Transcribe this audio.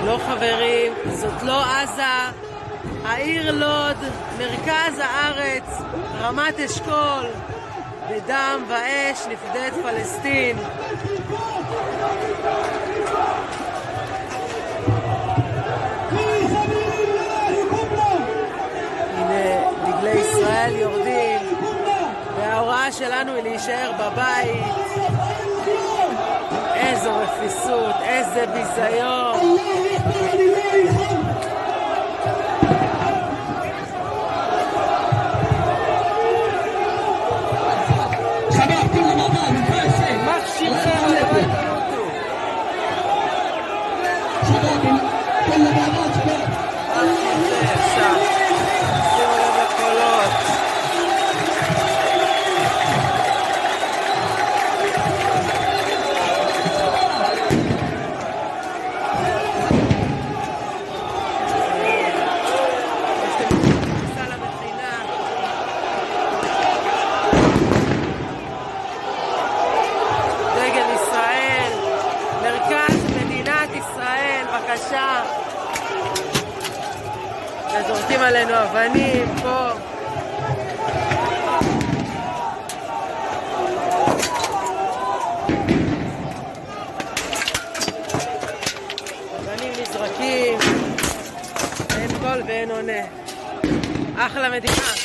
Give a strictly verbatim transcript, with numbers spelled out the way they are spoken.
לא חברים, זאת לא עזה, העיר לוד, מרכז הארץ, רמת אשכול, בדם ואש נפדה את פלסטין. הנה דגלי ישראל יורדים, וההוראה שלנו היא להישאר בבית. איזו רפיסות, איזה ביזיון. בבקשה. וזורקים עלינו אבנים פה. אבנים נזרקים. אין קול ואין עונה. אחלה מדינה.